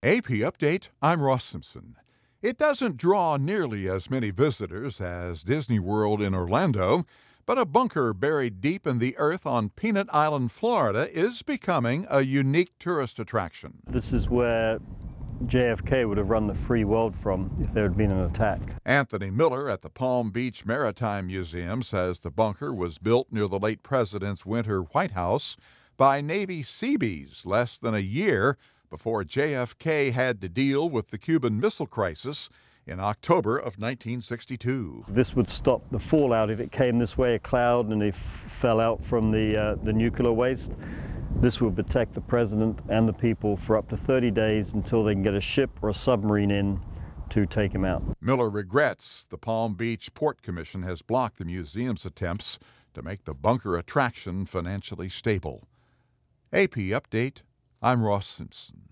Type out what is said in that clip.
AP Update, I'm Ross Simpson. It doesn't draw nearly as many visitors as Disney World in Orlando, but a bunker buried deep in the earth on Peanut Island, Florida, is becoming a unique tourist attraction. This is where JFK would have run the free world from if there had been an attack. Anthony Miller at the Palm Beach Maritime Museum says the bunker was built near the late president's winter White House by Navy Seabees less than a year before JFK had to deal with the Cuban Missile Crisis in October of 1962. This would stop the fallout if it came this way, a cloud, and it fell out from the nuclear waste. This will protect the president and the people for up to 30 days until they can get a ship or a submarine in to take him out. Miller regrets the Palm Beach Port Commission has blocked the museum's attempts to make the bunker attraction financially stable. AP Update, I'm Ross Simpson.